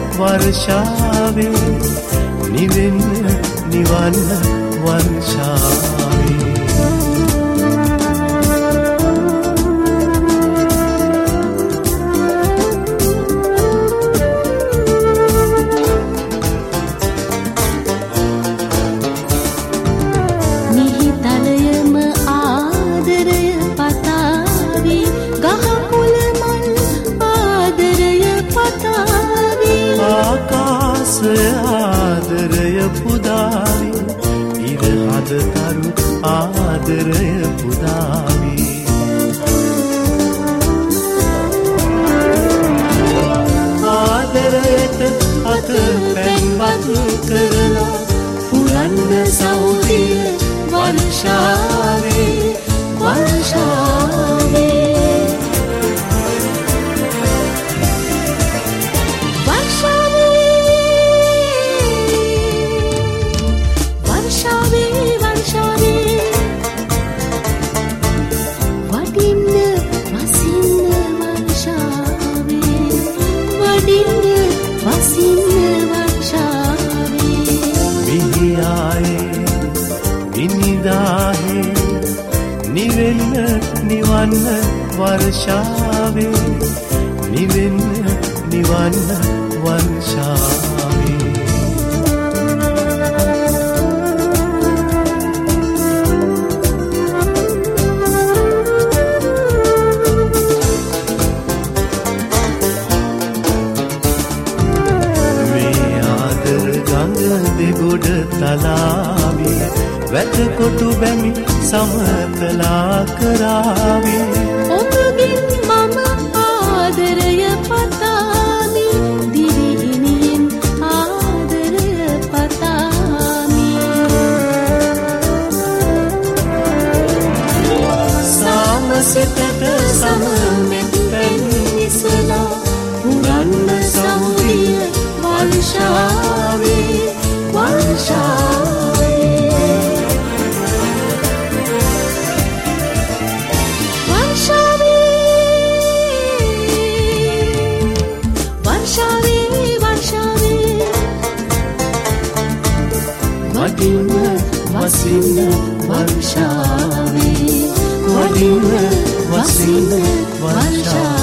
වර්ෂාවේ නිවෙන්න නිවන්න වර්ෂාවේ ආදරය පුදාවි ඉර හදතරු ආදරය පුදාවි ආදරයට අත පැන්වත් කරලා පුරන්න සෞදිය වර්ෂාවේ වර්ෂාවේ නිවෙන්න නිවන්න වර්ෂාවේ නිවෙන්න නිවන්න වර්ෂාවේ මේ ආදර ගඟ දෙගොඩ තලාවේ වැටකොටු බැමි සමතලා කරාවේ ඔබගෙන් මම ආදරය පතාමි දිවිහිමියෙන් ආදරය පතාමි සාමසිතට සමමෙත් පැනිසලා පුරන්න සෞදිය වර්ෂාවේ වර්ෂාවේ වඩින්න වසින්න වර්ෂාවේ වඩින්න වසින්න වර්ෂාවේ